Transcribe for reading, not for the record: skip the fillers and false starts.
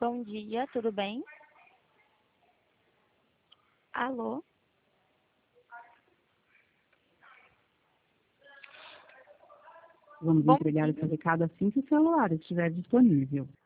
Bom dia, tudo bem? Alô? Vamos Bom entregar dia. esse recado assim que o celular estiver disponível.